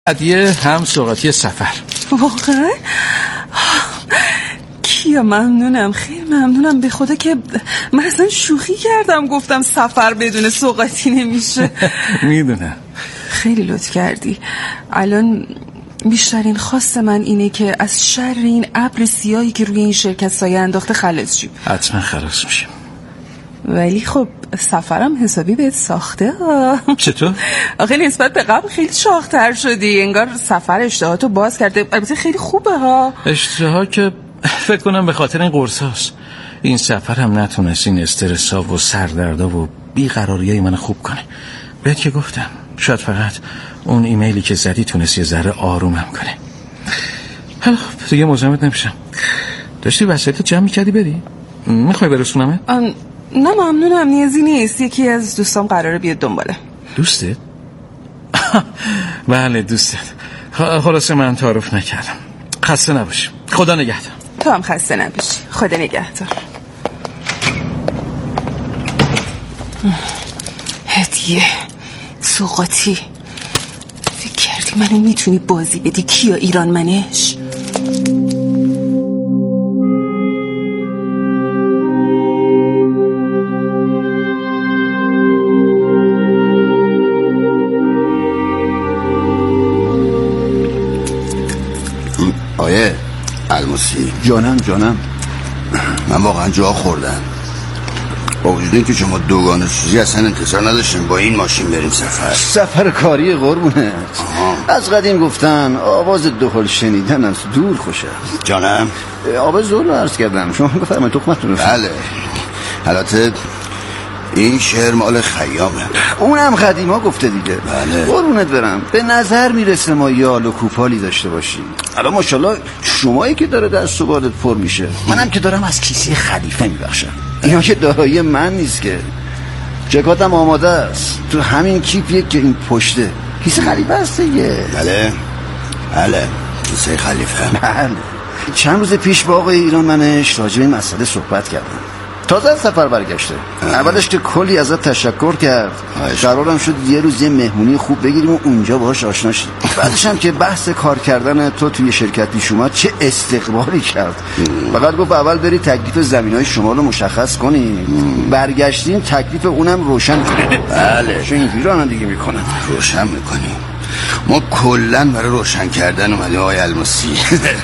هدیه هم سوغاتی سفر. واقعا؟ کیا ممنونم، خیلی ممنونم. به خدا که من اصلا شوخی کردم، گفتم سفر بدون سوغاتی نمیشه. میدونم. خیلی لطف کردی. الان بیشترین خواست من اینه که از شر این ابر سیاهی که روی این شرکت سایه انداخته خلاص شیم. حتما خلاص میشیم. ولی خب سفرم حسابی بهت ساخته. چطور؟ آخه نسبت به قبل خیلی شاخ‌تر شدی، انگار سفر اشتهاتو باز کرده. البته خیلی خوبه ها. اشتها که فکر کنم به خاطر این قرص هاست. این سفر هم نتونست این استرس ها و سردردا و بیقراریای من خوب کنه. بهت که گفتم شاید فقط اون ایمیلی که زدی تونست یه ذره آرومم کنه. حالا دیگه مزاحمت نمیشم. داشتی وسایلت جمع می‌کردی بری؟ میخوای برسونمت؟ نه ممنونم، نیازی نیست. یکی از دوستام قراره بیاد دنباله. دوستت؟ بله دوستت. خلاصه من تعارف نکردم. خسته نباشی. خدا نگهدار. تو هم خسته نباشی. خدا نگهدار. هدیه سوغاتی. فکر کردی منو میتونی بازی بدی کیا ایران منش؟ آیه الماسی جانم من واقعا جا خوردم. با وجود این که شما دوگانه سوزی اصلا انتظار نداشتیم با این ماشین بریم سفر کاری قربونت. از قدیم گفتن آواز دهل شنیدن از دور خوشه. جانم آواز زور رو عرض کردم، شما بفرمایید تخمتون. بله البته این شعر مال خیامه. اونم قدیما گفته دیگه. بله قربونت برم. به نظر میرسه ما یال و کوپالی داشته باشیم. الان ماشاءالله شمایی که داره دست و بالت پر میشه، منم که دارم از کیسه خلیفه میبخشم. اینا که دارایی من نیست که. جکاتم آماده است تو همین کیپیه که این پشته کیسه خلیفه است دیگه. بله کیسه خلیفه. بله چند روز پیش با آقای ایران منش راجع به این مسئله صحبت کردم. تازه از سفر برگشته. اولش که کلی ازت تشکر کرد. قرارم شد یه روز یه مهمونی خوب بگیریم و اونجا باهاش آشنا شیم. بعدش هم که بحث کار کردن تو توی شرکت پیش اومد چه استقبالی کرد. فقط گفت اول بری تکلیف زمینای شمال رو مشخص کنیم، برگشتیم تکلیف اونم روشن کنیم. بله چه اینجوری رانه دیگه میکنن. روشن میکنیم. ما کلن برای روشن کردن اومدیم آقای الماسی.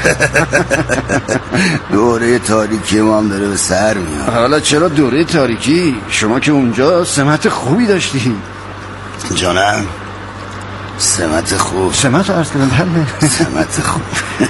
دوره تاریکی ما هم داره به سر میاد. حالا چرا دوره تاریکی؟ شما که اونجا سمت خوبی داشتی. جانم سمت خوب. سمت عرض کردم. بله سمت خوب.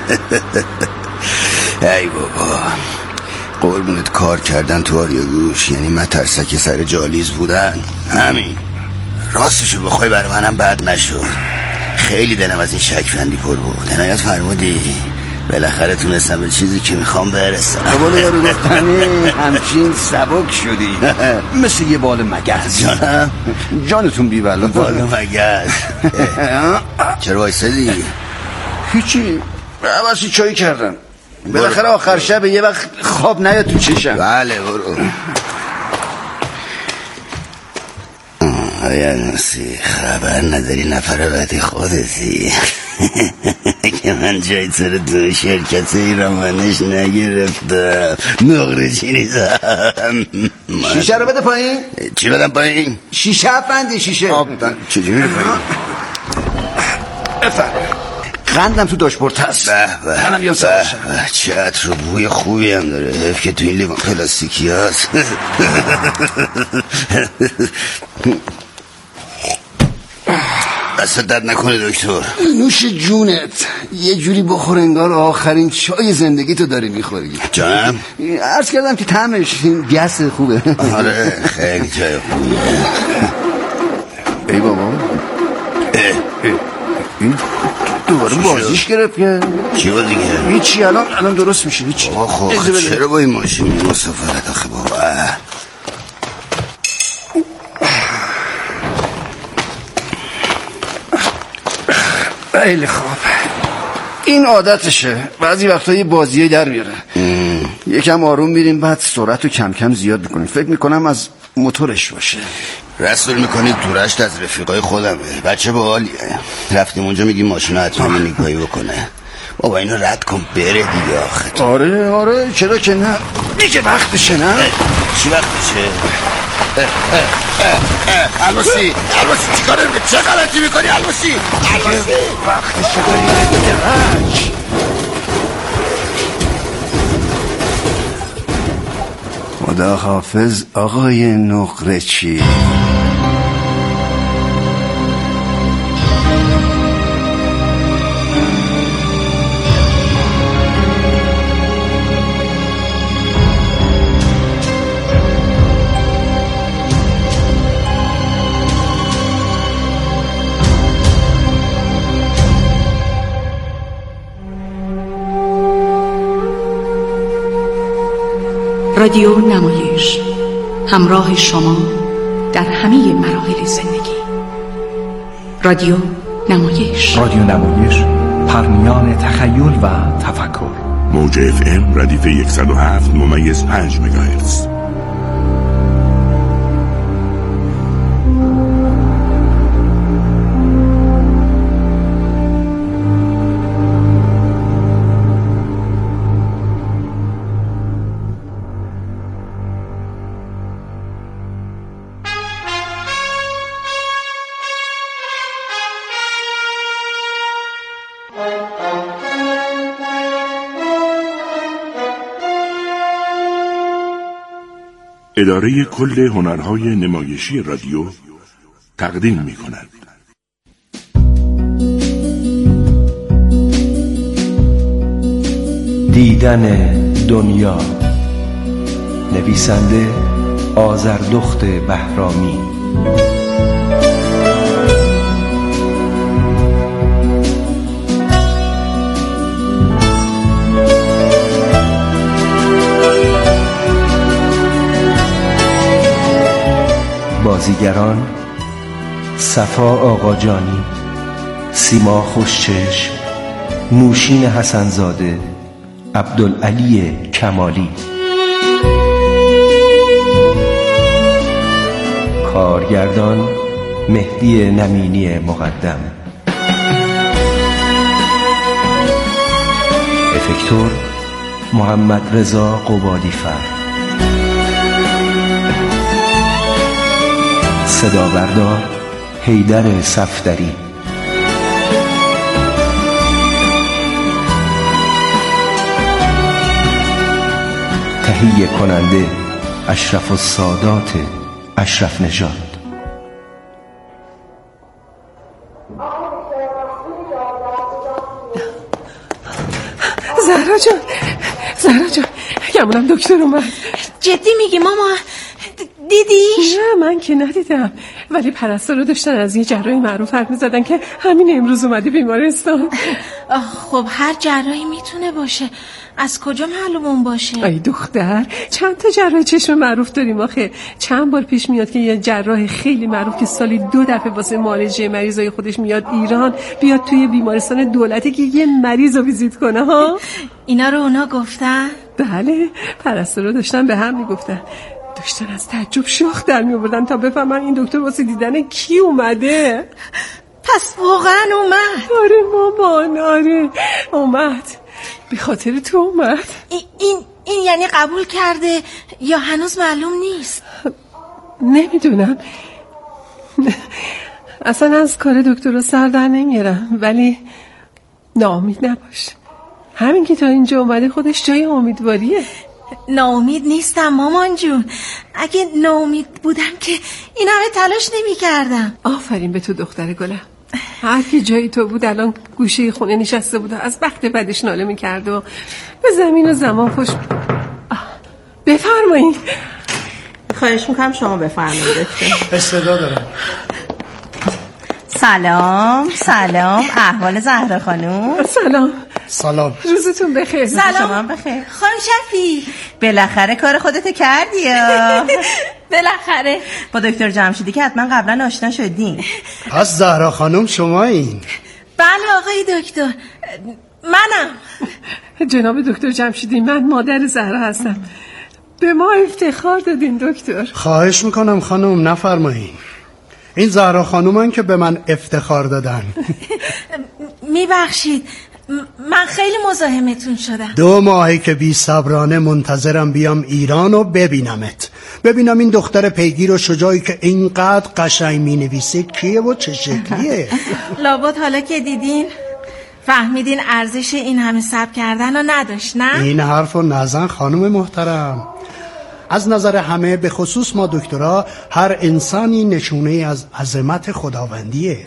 ای بابا قربونت کار کردن تو آریاگوش یعنی مترسک سر جالیز بودن. همین راستشو بخوای برای منم بد نشد. خیلی دلم از این شکفندی پر بود. عنایت فرمودی بالاخره تونستم به چیزی که میخوام برسم. قبول یارو گفتنی همچین سبک شدی مثل یه بال مگس. جانم جانتون بیبلا. بال مگس. چرا وایسادی؟ هیچی عوضی چایی کردم. بالاخره آخر شب یه وقت خواب نیاد تو چشم. بله برو. آیا نسی خبر نداری نفر بعدی خودتی که من جای سر تو شرکت ایران منش نگرفتم. نقره چی نیزم. شیشه رو بده پایین. چی بدم پایین؟ شیشه بندی. شیشه چجوری رو پایین؟ قندم تو داشبورد هست. منم بیام سرشم. چه عطر و بوی خوبی هم داره. حیف که تو این لیوان پلاستیکی هست. دست درد نکنه دکتر. نوش جونت. یه جوری بخور انگار آخرین چای زندگی تو داری میخوری. جانم عرض کردم که طعمش گس خوبه. آره خیلی چای خوبه. ای بابا این دوباره بازیش گرفت. چی بازی گرفت؟ هیچی الان درست میشه. هیچی. آخه چرا با این ماشین مسافرت آخه بابا؟ خیلی خوب. این عادتشه. بعضی وقتا یه بازیه در میاره. یکم آروم میریم بعد سرعت رو کم کم زیاد میکنیم. فکر میکنم از موتورش باشه. رسول میکنید تو رشت از رفیقای خودمه. بچه باحالیه. رفتیم اونجا میگیم ماشینو حتما نگاهی بکنه. بابا اینو رد کن بره دیگه آخه. آره چرا که نه، میگه وقتشه. نه چی وقتشه؟ الباسی چیکاره میکنی؟ چه غلطی میکنی الباسی؟ وقتشه بریم درک. خدا حافظ آقای نقره چی. رادیو نمایش، همراه شما در همه مراحل زندگی. رادیو نمایش پرمیان تخیل و تفکر. موج FM ردیف 107.5 مگاهرتز. اداره کل هنرهای نمایشی رادیو تقدیم می کند. دیدن دنیا، نویسنده آذردخت بهرامی. بازیگران: صفا آقاجانی، سیما خوشچشم، نوشین حسنزاده، عبدالعلی کمالی. کارگردان: مهدی نمینی مقدم. افکتور: محمد رضا قبادی‌فر. صدا بردار: حیدر صفدری. تهیه کننده: اشرف السادات اشرف نژاد. زهرا جان گمونم دکتر اومد. جدی میگی ماما؟ دیدیش؟ نه من که ندیدم، ولی پرستارا داشتن از یه جراح معروف حرف می‌زدن که همین امروز اومده بیمارستان. خب هر جراحی میتونه باشه، از کجا معلوم باشه؟ ای دختر، چند تا جراح چشم معروف داریم آخه. چند بار پیش میاد که یه جراح خیلی معروف که سالی 2 دفعه واسه معالجه مریضای خودش میاد ایران، بیاد توی بیمارستان دولتی که یه مریض رو ویزیت کنه ها. اینا رو اونا گفتن؟ بله، پرستارا داشتن به هم میگفتن، داشتن از تعجب شاخ در میآوردن تا بفهمن این دکتر واسه دیدن کی اومده. پس واقعا اومد؟ آره مامان، آره اومد، به خاطر تو اومد. این یعنی قبول کرده یا هنوز معلوم نیست؟ نمیدونم، اصلا از کار دکتر رو سر در نمیارم، ولی ناامید نباش، همین که تا اینجا اومده خودش جای امیدواریه. ناامید نیستم مامان جون، اگه ناامید بودم که این همه تلاش نمی کردم. آفرین به تو دختر گلم، هر کی جای تو بود الان گوشه خونه نشسته بود و از بخت بدش ناله می کرد و به زمین و زمان خوش. بفرمایید. خواهش میکنم شما بفرمایید دکتر. استعداد دارم. سلام، احوال زهرا خانوم؟ سلام، روزتون بخیر. شما بخیر. خانم شفی بالاخره کار خودت کردی یا؟ بالاخره با دکتر جمشیدی که حتما قبلا آشنا شدین. پس زهرا خانوم شما این؟ بله آقای دکتر، منم. جناب دکتر جمشیدی، من مادر زهرا هستم. به ما افتخار دادین دکتر. خواهش میکنم خانم نفرمایین. این زهرا خانومن که به من افتخار دادن. میبخشید من خیلی مزاحمتون شدم. 2 ماهی که بی صبرانه منتظرم بیام ایران و ببینمت، ببینم این دختر پیگیر و شجاعی که اینقدر قشنگ مینویسه کیه و چه شکلیه. لابد حالا که دیدین فهمیدین ارزش این همه صبر کردن رو نداشت، نه؟ این حرفو نزن خانم محترم. از نظر همه به خصوص ما دکترها هر انسانی نشونه از عظمت خداوندیه.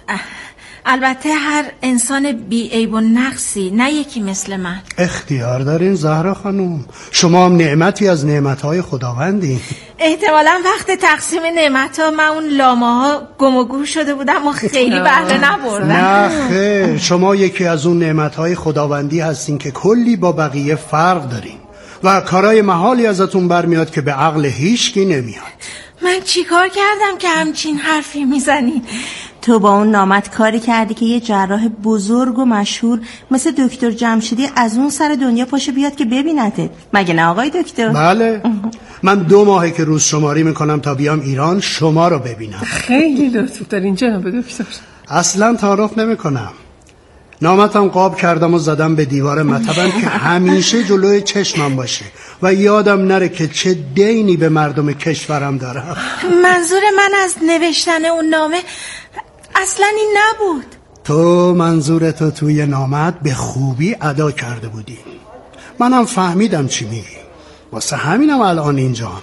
البته هر انسان بی عیب و نقصی، نه یکی مثل من. اختیار دارین زهرا خانم، شما هم نعمتی از نعمتهای خداوندی. احتمالا وقت تقسیم نعمتها من اون لاماها گم و گور شده بودم و خیلی بهره نبردم. نه خیر، شما یکی از اون نعمتهای خداوندی هستین که کلی با بقیه فرق دارین و کارای محالی ازتون برمیاد که به عقل هیچکی نمیاد. من چیکار کردم که همچین حرفی میزنی؟ تو با اون نامت کاری کردی که یه جراح بزرگ و مشهور مثل دکتر جمشیدی از اون سر دنیا پاشه بیاد که ببینتت، مگه نه آقای دکتر؟ بله، من 2 ماهه که روز شماری میکنم تا بیام ایران شما رو ببینم. خیلی لطف دارین جناب دکتر. اصلا تعارف نمیکنم. نامتم قاب کردم و زدم به دیوار مطبم که همیشه جلوی چشمم باشه و یادم نره که چه دینی به مردم کشورم دارم. منظور من از نوشتن اون نامه اصلا این نبود. تو منظورتو توی نامت به خوبی ادا کرده بودی، منم فهمیدم چی میگی، واسه همینم الان اینجام.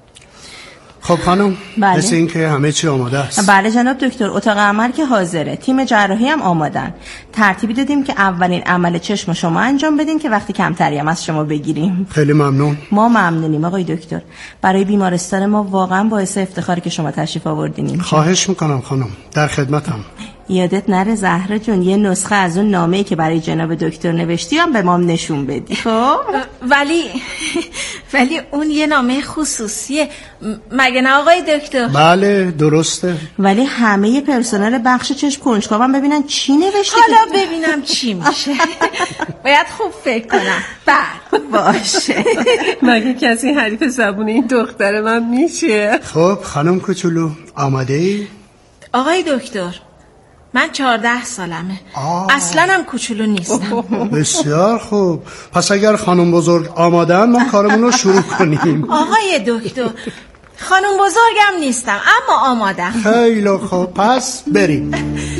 خب خانم، بله. مثل این که همه چی آماده است. بله جناب دکتر، اتاق عمل که حاضره، تیم جراحی هم آمادن. ترتیبی دادیم که اولین عمل چشم شما انجام بدین که وقتی کمتری هم از شما بگیریم. خیلی ممنون. ما ممنونیم آقای دکتر، برای بیمارستان ما واقعا باعث افتخاره که شما تشریف آوردین. خواهش میکنم خانم، در خدمتم. یادت نره زهرا جون یه نسخه از اون نامه‌ای که برای جناب دکتر نوشتی هم به ما نشون بدی. خب ولی اون یه نامه خصوصیه، مگه نه آقای دکتر؟ بله درسته. ولی همه پرسنل بخش چشم کنجکاوم ببینن چی نوشتی. حالا ببینم چی میشه. باید خوب فکر کنم. بله باشه. مگه کسی حریف زبون این دختر من میشه؟ خب خانم کوچولو آماده ای؟ آقای دکتر من 14 سالمه. اصلا هم کوچولو نیستم. بسیار خوب، پس اگر خانم بزرگ آمادن ما کارمون رو شروع کنیم. آقای دکتر خانم بزرگم نیستم اما آمادم. خیلی خوب، پس بریم.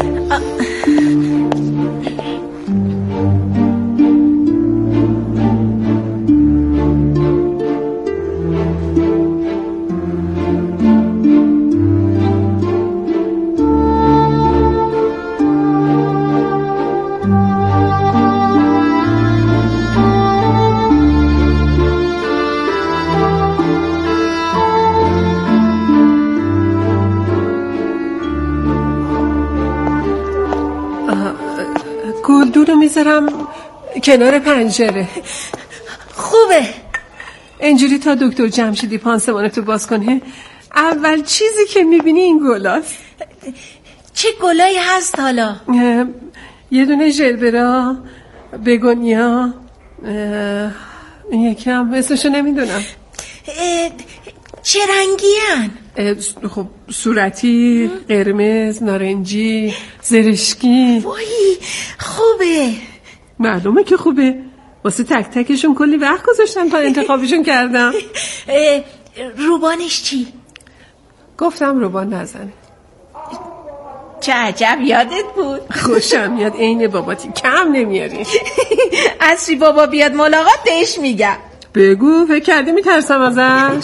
گلدون رو میذارم کنار پنجره. خوبه. اینجوری تا دکتر جمشیدی پانسمانتو باز کنه اول چیزی که میبینی این گلاست. چه گلایی هست حالا؟ یه دونه ژلبرا، بگونیا، این یکی هم اسمشو نمیدونم. چه رنگی هن؟ خب صورتی، قرمز، نارنجی، زرشکی. وای خوبه. معلومه که خوبه، واسه تک تکشون کلی وقت گذاشتم تا انتخابشون کردم. روبانش چی؟ گفتم روبان نزنه. چه عجب یادت بود. خوشم میاد، عین باباتی کم نمیاری. اصری بابا بیاد ملاقات بهش میگم. بگو، فکر کردی میترسم ازش؟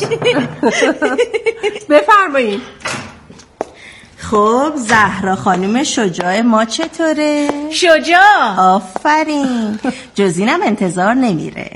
بفرمایید. خب زهرا خانم شجاع ما چطوره؟ شجاع آفرین. جزینم انتظار نمیره.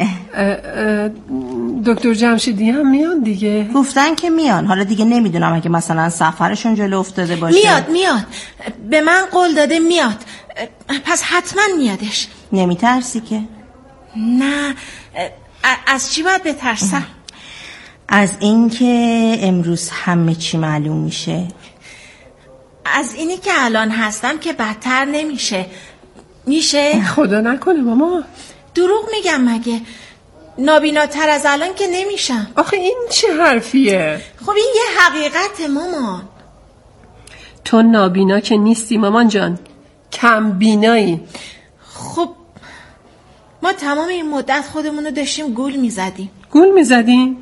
دکتر جمشیدی هم میان دیگه؟ گفتن که میان، حالا دیگه نمیدونم اگه مثلا سفرشون جلو افتاده باشه. میاد به من قول داده میاد، پس حتما میادش. نمیترسی که؟ نه. از چی باید بترسم؟ از این که امروز همه چی معلوم میشه. از اینی که الان هستم که بدتر نمیشه. میشه؟ خدا نکنه ماما. دروغ میگم مگه؟ نابیناتر از الان که نمیشم. آخه این چه حرفیه؟ خب این یه حقیقت مامان. تو نابینا که نیستی مامان جان، کم بینایی. خب ما تمام این مدت خودمونو داشتیم گول میزدیم. گول میزدیم؟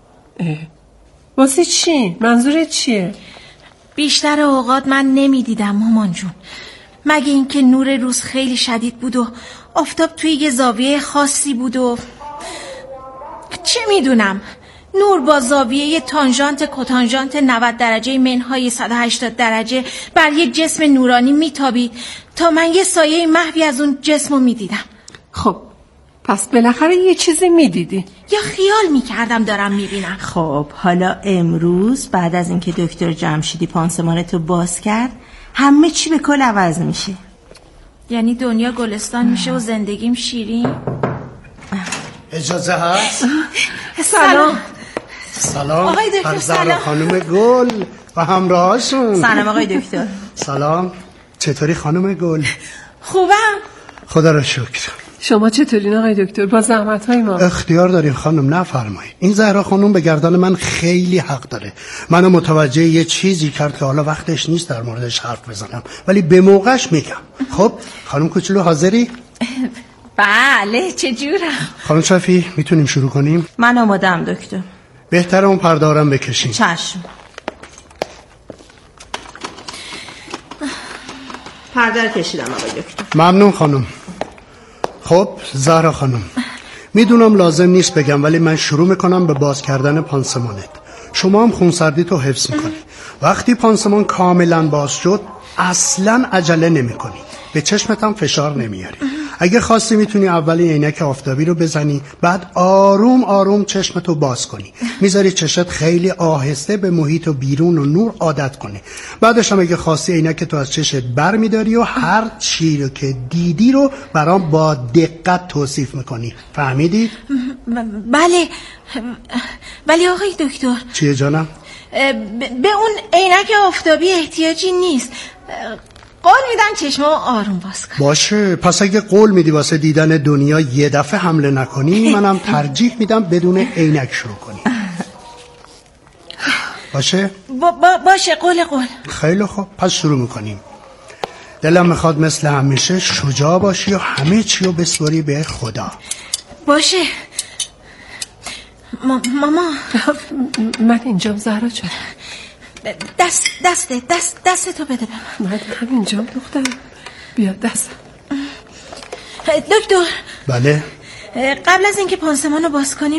واسه چی؟ منظورت چیه؟ بیشتر اوقات من نمیدیدم مامان جون، مگه اینکه نور روز خیلی شدید بود و آفتاب توی یه زاویه خاصی بود و چه میدونم، نور با زاویه تانژانت کوتانژانت 90 درجه منهای 180 درجه بر یک جسم نورانی میتابید تا من یه سایه محوی از اون جسمو میدیدم. خب پس بالاخره یه چیزی میدیدی یا خیال میکردم دارم میبینم. خب حالا امروز بعد از اینکه دکتر جمشیدی پانسمانتو باز کرد همه چی به کل عوض میشه. یعنی دنیا گلستان میشه و زندگیم شیرین. اجازه هست؟ سلام. سلام آقای دکتر. سلام خانم گل و همراهاشون. سلام آقای دکتر. سلام. چطوری خانم گل؟ خوبم خدا را شکر. شما چطورین آقای دکتر؟ با زحمت های ما. اختیار دارین خانم، نفرمایید. این زهرا خانم به گردن من خیلی حق داره. منو متوجه یه چیزی کرد که حالا وقتش نیست در موردش حرف بزنم، ولی به موقعش میگم. خب خانم کوچولو حاضری؟ بله چجورم؟ خانم شفی میتونیم شروع کنیم؟ من آمادم دکتر. بهتره اون پردارم بکشیم. چشم. پردار کشیدم آقای دکتر. ممنون خانم. خب زهرا خانم، میدونم لازم نیست بگم ولی من شروع میکنم به باز کردن پانسمانت. شما هم خونسردی تو حفظ میکنی. وقتی پانسمان کاملا باز شد اصلا عجله نمیکنی، به چشمت هم فشار نمیاری. اگه خواستی میتونی اول عینک آفتابی رو بزنی، بعد آروم آروم چشمتو باز کنی. میذاری چشت خیلی آهسته به محیط و بیرون و نور عادت کنه. بعدش هم اگه خواستی عینک تو از چشت بر میداری و هر چی رو که دیدی رو برام با دقت توصیف میکنی. فهمیدی؟ بله. ولی آقای دکتر. چیه جانم؟ به اون عینک آفتابی احتیاجی نیست. قول میدم چشمو آروم باز کن. باشه، پس اگه قول میدی واسه دیدن دنیا یه دفعه حمله نکنی، منم ترجیح میدم بدون عینک شروع کنی. باشه؟ باشه قول. خیلی خوب، پس شروع میکنیم. دلم میخواد مثل همیشه شجاع باشی و همه چی رو بسپاری به خدا. باشه. ماما من اینجام زهرا جان. دست تو بده به من همینجام دخترم. بیا دست. دکتر. بله. قبل از اینکه پانسمانو باز کنیم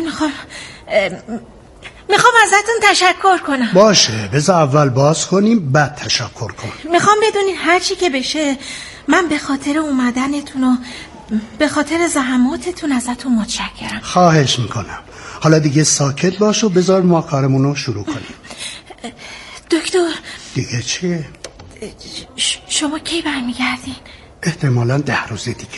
میخوام ازتون تشکر کنم. باشه، بذار اول باز کنیم بعد تشکر کن. میخوام بدونین هر چی که بشه من به خاطر اومدنتون و به خاطر زحماتتون ازتون متشکرم. خواهش میکنم. حالا دیگه ساکت باش و بذار ما کارمونو شروع کنیم. دکتر. دیگه چیه؟ شما کی برمیگردین؟ احتمالاً 10 روز دیگه.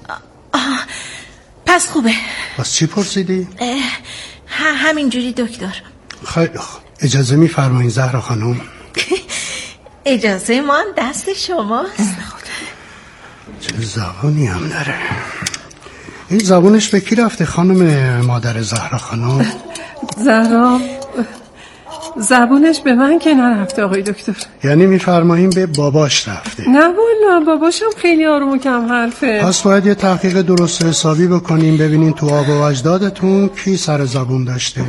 پس خوبه. پس چی پرسیدی؟ همینجوری دکتر. خیلی خوب. اجازه میفرمایین زهرا خانم؟ اجازه من دست شماست. چه زبونی هم داره. این زبونش به کی رفته خانم مادر زهرا خانم؟ زهرا زبونش به من که نرفته آقای دکتر. یعنی میفرماییم به باباش رفته؟ نه والا باباشم خیلی آروم و کم حرفه. پس باید یه تحقیق درست حسابی بکنیم ببینین تو آب و اجدادتون کی سر زبون داشته.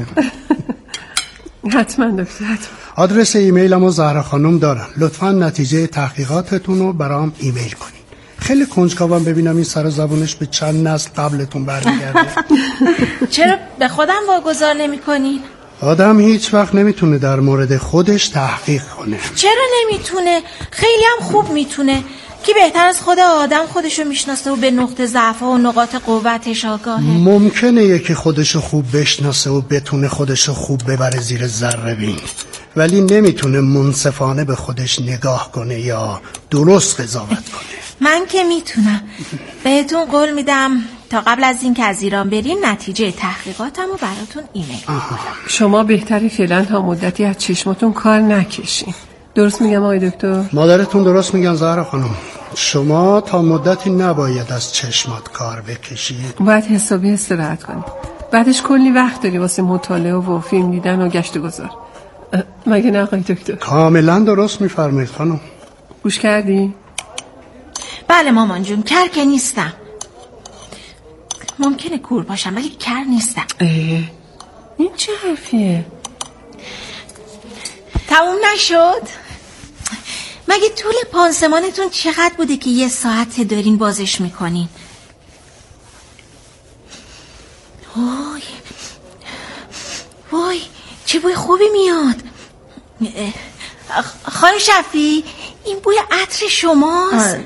حتما دکتر حتما. آدرس ایمیلمو زهرا خانم دارم. لطفا نتیجه تحقیقاتتون رو برام ایمیل کنین. خیلی کنجکاوم ببینم این سر زبونش به چند نسل قبلتون برمیگرده. چرا به خودم واگذار نمی‌کنین؟ آدم هیچ وقت نمیتونه در مورد خودش تحقیق کنه. چرا نمیتونه؟ خیلی هم خوب میتونه. کی بهتر از خود آدم خودشو میشناسه و به نقطه ضعف و نقاط قوتش آگاهه؟ ممکنه یکی خودشو خوب بشناسه و بتونه خودشو خوب ببره زیر ذره بین، ولی نمیتونه منصفانه به خودش نگاه کنه یا درست قضاوت کنه. من که میتونم. بهتون قول میدم تا قبل از این که از ایران بریم نتیجه تحقیقاتمو براتون ایمیل کنم. شما بهتری فعلا تا مدتی از چشماتون کار نکشین. درست میگم آقای دکتر؟ مادرتون درست میگن زهرا خانم. شما تا مدتی نباید از چشمات کار بکشید. باید حسابی استراحت کنید. بعدش کلی وقت داری واسه مطالعه و فیلم دیدن و گشت و گذار. مگه نه آقای دکتر؟ کاملا درست میفرمایید خانم. گوش کردی؟ بله مامان جون، کر که نیستم. ممکنه کور باشم ولی کر نیستم. این چه حرفیه؟ تموم نشد؟ مگه طول پانسمانتون چقدر بوده که 1 ساعت دارین بازش میکنین؟ وای چه بوی خوبی میاد. خانم شفیع، این بوی عطر شماست؟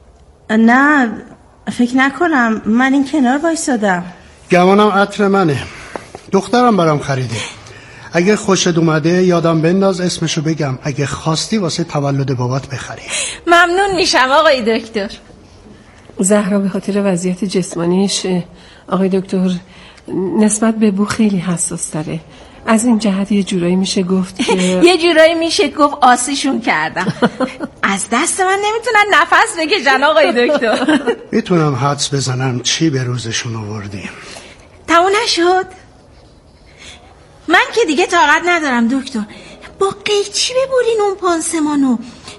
نه فکر نکنم، من این کنار وایسادم. گمانم عطر منه. دخترم برام خریده. اگه خوشت اومده یادم بنداز اسمشو بگم، اگه خواستی واسه تولد بابات بخری. ممنون میشم آقای دکتر. زهرا به خاطر وضعیت جسمانیش آقای دکتر نسبت به بو خیلی حساس تره. از این جهت یه جورایی میشه گفت که یه جورایی میشه گفت آسیشون کردم. از دست من نمیتونن نفس بکشن آقای دکتر. میتونم حدس بزنم چی به روزشون آوردی. تموم نشد؟ من که دیگه طاقت ندارم دکتر. با قیچی ببرین اون پانسمانو.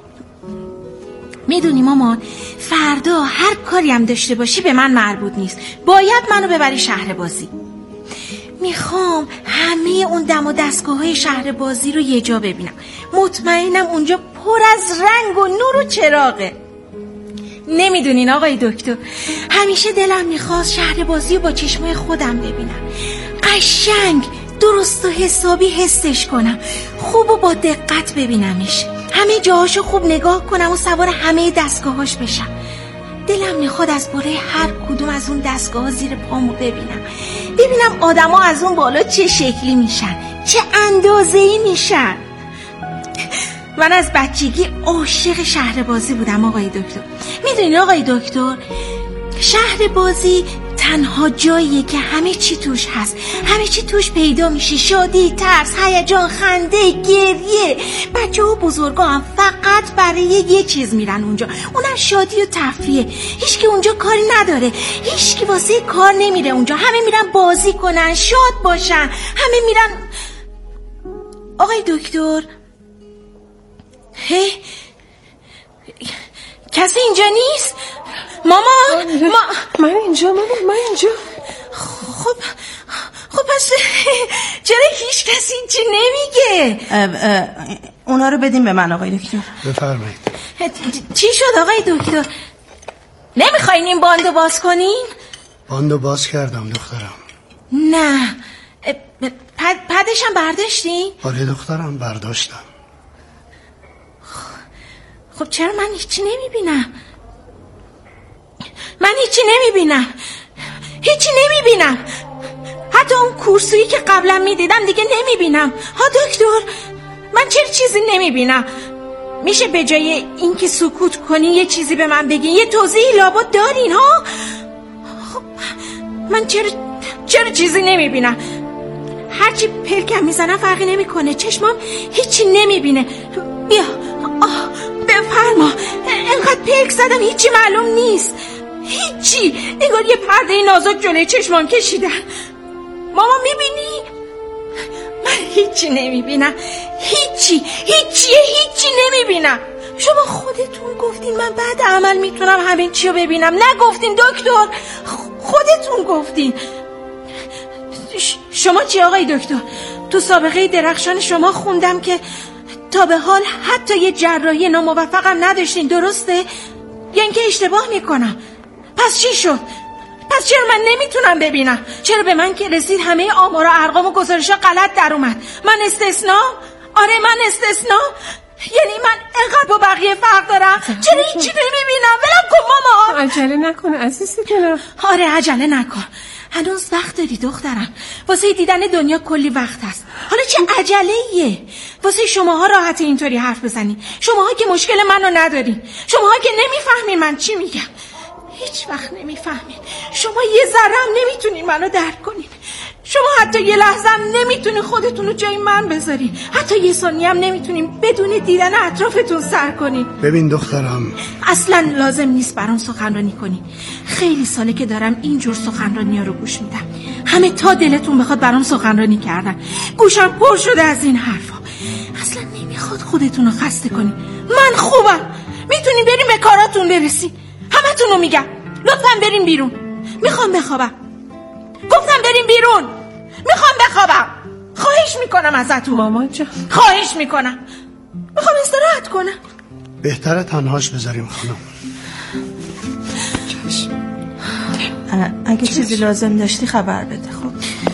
میدونی مامان، فردا هر کاری هم داشته باشی به من مربوط نیست. باید منو ببری شهر بازی. میخوام همه اون دم و دستگاه های شهر بازی رو یه جا ببینم. مطمئنم اونجا پر از رنگ و نور و چراغه. نمیدونین آقای دکتر، همیشه دلم میخواست شهر بازی رو با چشمای خودم ببینم. قشنگ درست و حسابی حسش کنم، خوب و با دقت ببینمش، همه جاهاشو خوب نگاه کنم و سوار همه دستگاهاش بشم. دلم میخواد از بالای هر کدوم از اون دستگاه زیر پامو ببینم آدما از اون بالا چه شکلی میشن، چه اندازه‌ای میشن. من از بچگی عاشق شهر بازی بودم آقای دکتر. میدونین آقای دکتر، شهر بازی تنها جاییه که همه چی توش هست، همه چی توش پیدا میشه. شادی، ترس، هیجان، خنده، گریه. بچه و بزرگا هم فقط برای یه چیز میرن اونجا، اونم شادی و تفریح. هیچکی اونجا کاری نداره، هیچکی واسه کار نمیره اونجا. همه میرن بازی کنن، شاد باشن، همه میرن. آقای دکتر، کسی اینجا نیست؟ مامان، من اینجا. خب پس چرا هیچ کسی چی نمیگه؟ اونا رو بدیم به من آقای دکتر. بفرمایید. چی شد آقای دکتر؟ نمیخواین این باندو باز کنین؟ باندو باز کردم دخترم. نه پدشم برداشتین؟ آره دخترم برداشتم. خب چرا من هیچی نمیبینم؟ هیچی نمیبینم. حتی اون کورسویی که قبلا میدیدم دیگه نمیبینم. ها دکتر، من چرا چیزی نمیبینم؟ میشه به جای اینکه سکوت کنین یه چیزی به من بگین؟ یه توضیحی لابد دارین ها؟ خب من چرا چیزی نمیبینم؟ هرچی پلکم میزنم فرقی نمیکنه، چشمام هیچی نمیبینه. بیا بفرما. انقدر پلک زدم هیچی معلوم نیست، هیچی. انگار یه پرده نازک جلوی چشمام کشیدن. ماما میبینی؟ من هیچی نمیبینم، هیچی نمیبینم. شما خودتون گفتین من بعد عمل میتونم همین چی رو ببینم. نگفتین دکتر، خودتون گفتین. شما چی آقای دکتر؟ تو سابقه درخشان شما خوندم که تا به حال حتی یه جراحی ناموفقم نداشتین، درسته؟ یا اینکه اشتباه میکنم؟ پس چی شد؟ پس چرا من نمیتونم ببینم؟ چرا به من که رسید همه آمار و ارقام و گزارش‌ها غلط در اومد؟ من استثنا؟ آره من استثنا؟ یعنی من انقدر با بقیه فرق دارم؟ چرا هیچی نمیبینم؟ ولم کن ماما. عجله نکن عزیزم. آره عجله نکن، هنوز وقت داری دخترم. واسه دیدن دنیا کلی وقت هست. حالا چه عجله‌ایه؟ واسه شماها راحت اینطوری حرف بزنین، شماها که مشکل منو ندارین، شماها که نمیفهمین من چی میگم. هیچ وقت نمیفهمین. شما یه ذره هم نمیتونین منو درک کنین. شما حتی یه لحظه هم نمیتونین خودتون رو جای من بذارین، حتی یه ثانیه هم نمیتونین بدون دیدن اطرافتون سر کنین. ببین دخترم، اصلا لازم نیست برام سخنرانی کنی. خیلی ساله که دارم اینجور سخنرانی ها رو گوش میدم. همه تا دلتون بخواد برام سخنرانی کردن. گوشم پر شده از این حرفا. اصلا نمیخواد خودتون رو خسته کنی. من خوبم، میتونین بریم به کاراتون برسین. همتون رو میگم لطفاً بریم بیرون. میخوام بخوابم. گفتم بریم بیرون. میخوام بخوابم. خواهش میکنم ازتون. مامان جان خواهش میکنم. میخوام استراحت کنم. بهتره تنهاش بذاریم خانم. اگه چیزی لازم داشتی خبر بده. خب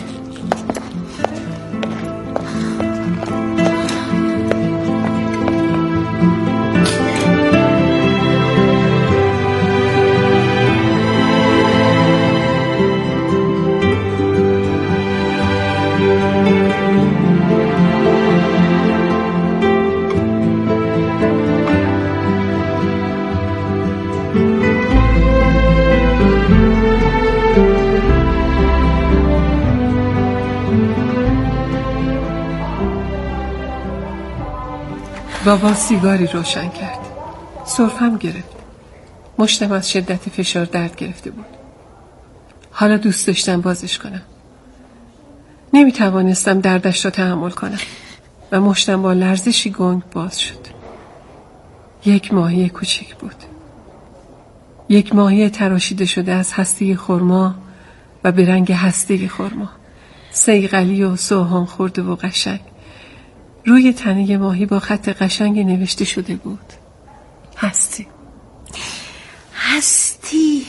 بابا سیگاری روشن کرد. سرفم گرفت. مشتم از شدت فشار درد گرفته بود. حالا دوست داشتم بازش کنم. نمیتوانستم دردش را تحمل کنم و مشتم با لرزشی گنگ باز شد. یک ماهی کوچک بود. یک ماهی تراشیده شده از هسته خرما و به رنگ هسته خرما، صیقلی و سوهان خورده و قشنگ. روی تنه ماهی با خط قشنگ نوشته شده بود هستی. هستی.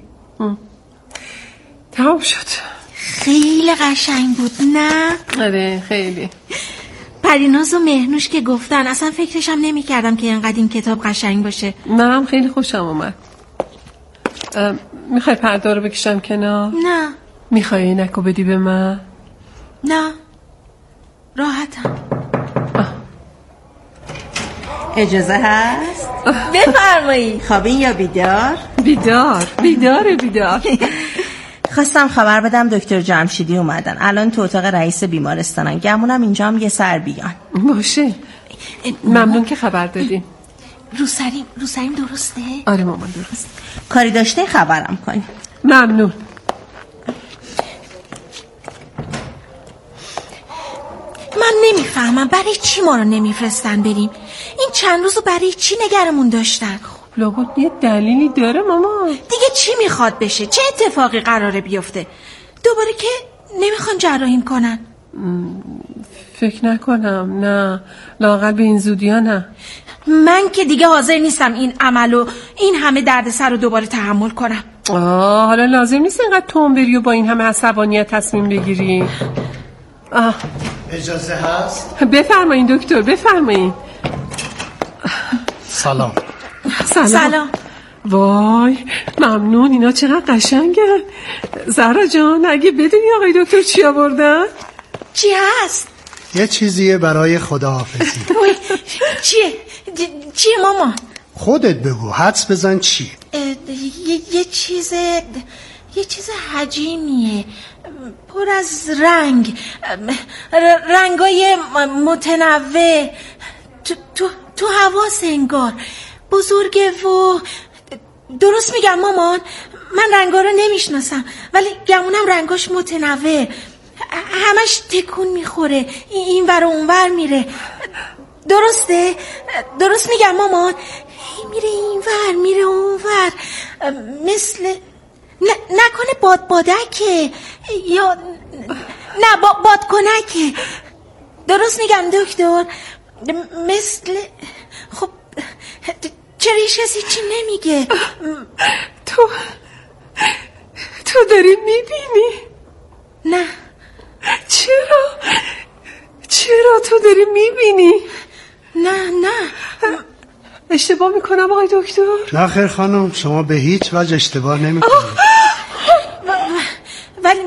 تمام شد. خیلی قشنگ بود نه؟ آره خیلی. پریناز و مهنوش که گفتن اصلا فکرشم نمی کردم که اینقدر این کتاب قشنگ باشه. منم خیلی خوشم اومد. میخوای پرده رو بکشم کنار؟ نه. میخوای اینکو بدی به من؟ نه راحتم. اجازه هست؟ بفرمایید. خوابین یا بیدار؟ بیدار. خواستم خبر بدم دکتر جمشیدی اومدن. الان تو اتاق رئیس بیمارستانن. گمونم اینجا هم یه سر بیان. باشه. ممنون که خبر دادین. روسریم درسته؟ آره مامان درست. کاری داشته خبرم کنی. ممنون. من نمیفهمم برای چی ما رو نمیفرستن بریم. این چند روزو برای چی نگرمون داشتن؟ لابد یه دلیلی داره مامان. دیگه چی میخواد بشه؟ چه اتفاقی قراره بیفته؟ دوباره که نمیخوان جراحیم کنن؟ فکر نکنم. نه لااقل به این زودیا نه. من که دیگه حاضر نیستم این عمل و این همه دردسر رو دوباره تحمل کنم. حالا لازم نیست اینقدر تون بری و با این همه عصبانیت تصمیم بگیری. اجازه هست؟ بفرمایین دکتر بفرمایین. سلام. وای ممنون. اینا چقدر قشنگن. زهرا جان اگه بدونی آقای دکتر چی آوردن؟ چی هست؟ یه چیزیه برای خداحافظی. چیه ماما؟ خودت بگو، حدس بزن چی؟ یه چیز حجیمیه، پر از رنگای متنوع، تو حواس انگار بزرگه و درست میگم مامان؟ من رنگا رو نمیشناسم ولی گمونم رنگاش متنوع، همش تکون میخوره، این ور و اون ور میره. درسته؟ درست میگم مامان؟ میره این ور میره اون ور، مثل نکنه بادکه یا نه بادکنکه. درست میگم دکتر؟ مثل خب چرا هیچ کسی چی نمیگه؟ تو داری میبینی؟ نه. چرا تو داری میبینی؟ نه اشتباه میکنم آقای دکتر؟ نه خیر خانم، شما به هیچ وجه اشتباه نمیکنید. ولی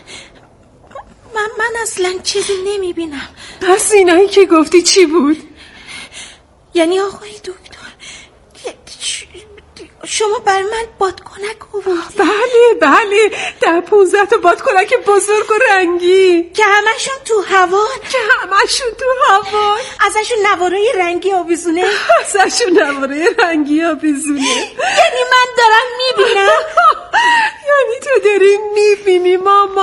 من اصلا چیزی نمیبینم. پس اینایی که گفتی چی بود؟ یعنی آقای دکتر شما برای من بادکنک آوردی؟ بله 10-15 تا بادکنک بزرگ و رنگی که همشون تو هوا. ازشون نوارای رنگی آویزونه. یعنی من دارم میبینم. یعنی تو داری میبینی مامان؟